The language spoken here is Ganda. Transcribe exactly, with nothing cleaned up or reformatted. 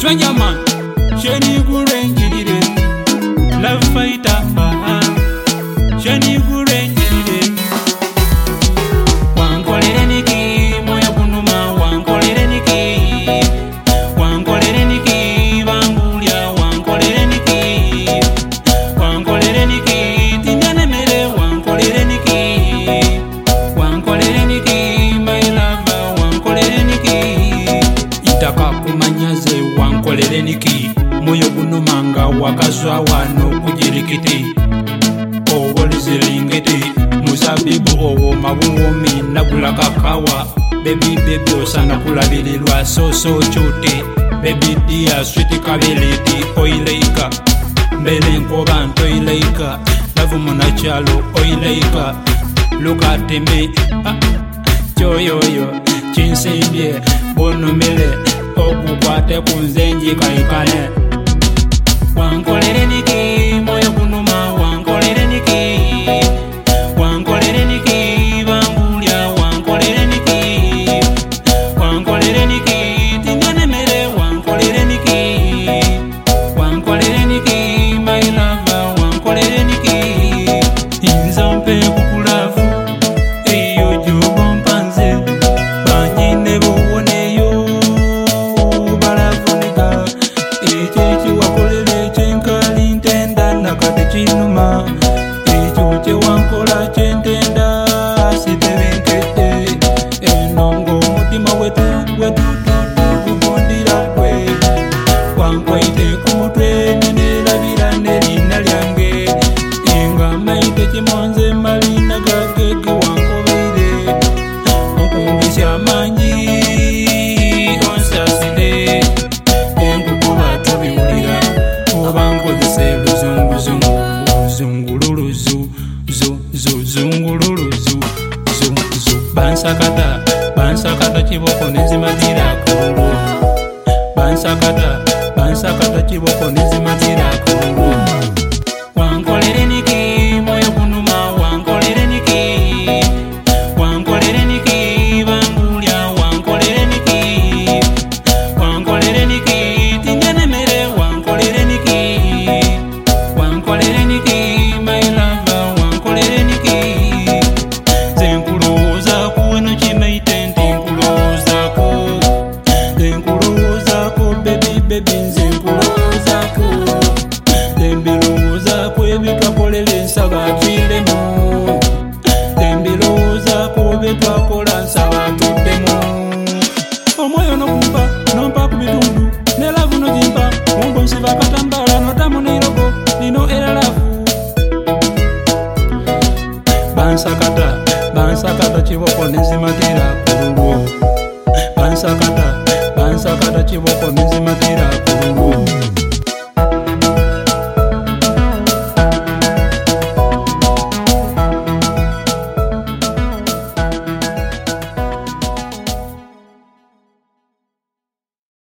Stranger man, Sheni Gurenjire, love fighter, Sheni Gurenjire. Wankolere niki, moya kunuma, wankolere niki, wankolere niki, bangulia, wankolere niki, wankolere niki, tinyane mere, wankolere niki, wankolere niki, my lover, wankolere niki, itaka kumanyaze, wankolere niki, moyo kunumanga, wakaswa wano kujirikiti, owoliziringiti, muzabibu owo mabungomi nagula kakawa, baby baby osana kulabirirwa soso chote, baby dear sweet kabeliti oileika, mbele nkoba ntoileika, lavu munachalo oileika, look at me, ah, choyoyo, chinsimbye, bonumile, okukwate kunzenji kaikane. Wankolere niki, moyo kunuma, wankolere niki, wankolere niki, bangulia, wankolere niki, wankolere niki, tinyane mere, wankolere niki, wankolere niki, my lover, wankolere niki, inzampe kukulafu, eyo jogo mpanze, banyine buwoneyo, balafunika, echechi wakolere chenkali ntenda nakate chinuma, echoche wankola chentenda sitebenkete, enongo mutima wetu wetu tutu kubondira kwe, wankwaite kumutwe nenelabira nelina lyange, enga maite chimonze malina gagege wankobire, okumbisya manji onsaside, enkukuba tubiwulira, obankozese luzunguzungu, zungululuzu, zu zu zungululuzu, zu zu bansakata, bansakata chiboko nezimatira kulu, bansakata, bansakata chiboko nezimatira kulu. Wankolere niki, moyo kunuma, wankolere niki, wankolere niki, bangulia, wankolere niki, wankolere niki, tinyane mere, wankolere niki, wankolere niki, my lover, wankolere niki, zenkuloza kuweno chimeite ntinkuloza ko, zenkuloza ko, baby baby zenkuloza ko, zembiloza ko ebitwakolere nsaba twiremu, zembiloza ko betwakola nsaba tuddemu, omwoyo nokumpa nompa ku bitundu, ne lavu nogimpa, mumbo nsiba katambala notamu neirogo, nino era lavu. Bansakata, bansakata chiboko nezimatira kululwo, bansakata, bansakata chiboko nezimatira